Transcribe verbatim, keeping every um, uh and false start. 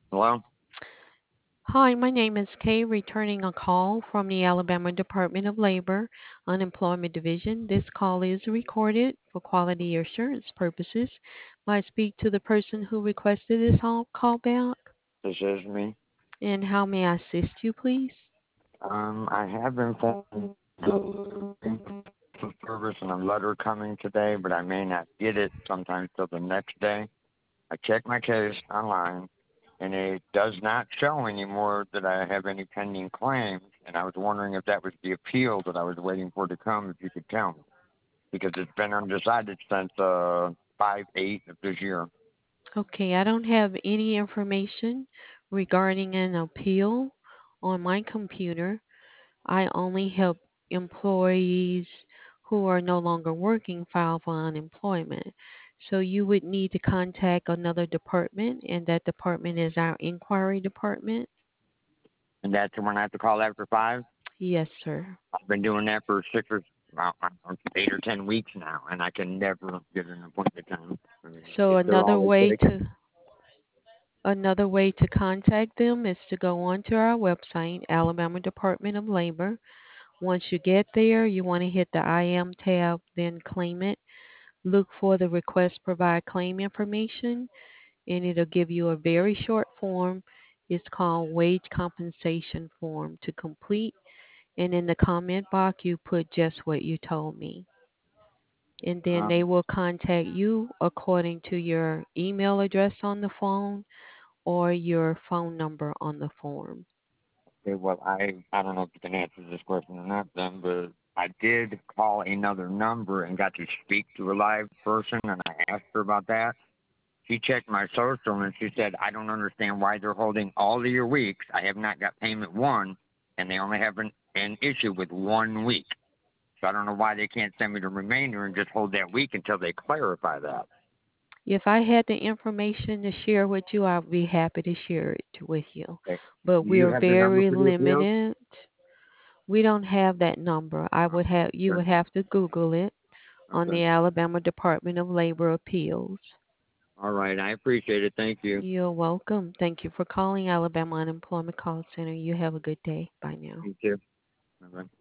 Hello? Hi, my name is Kay, returning a call from the Alabama Department of Labor Unemployment Division. This call is recorded for quality assurance purposes. May I speak to the person who requested this call call back? This is me. And how may I assist you, please? Um, I have been informed the postal service and a letter coming today, but I may not get it sometime till the next day. I checked my case online, and it does not show anymore that I have any pending claims, and I was wondering if that was the appeal that I was waiting for to come, if you could tell me, because it's been undecided since uh five eight of this year. Okay, I don't have any information regarding an appeal on my computer. I only help employees who are no longer working file for unemployment. So you would need to contact another department, and that department is our inquiry department. And that's when I have to call after five. Yes, sir. I've been doing that for six or well, I don't know, eight or ten weeks now, and I can never get an appointment time. I mean, So if they're another always way like, to another way to contact them is to go onto our website, Alabama Department of Labor. Once you get there, you want to hit the I am tab, then claim it. Look for the request provide claim information, and it'll give you a very short form. It's called wage compensation form to complete. And in the comment box, you put just what you told me. And then they um, will contact you according to your email address on the phone or your phone number on the form. okay, well, I I don't know if you can answer this question or not, then, but I did call another number and got to speak to a live person, and I asked her about that. She checked my social and she said, I don't understand why they're holding all of your weeks. I have not got payment one, and they only have an, an issue with one week. So I don't know why they can't send me the remainder and just hold that week until they clarify that. If I had the information to share with you, I'd be happy to share it with you. Okay. But Do you we're have the number very for the appeals? limited. We don't have that number. I would have you Okay. would have to Google it on Okay. the Alabama Department of Labor Appeals. All right. I appreciate it. Thank you. You're welcome. Thank you for calling Alabama Unemployment Call Center. You have a good day. Bye now. You too. Bye-bye.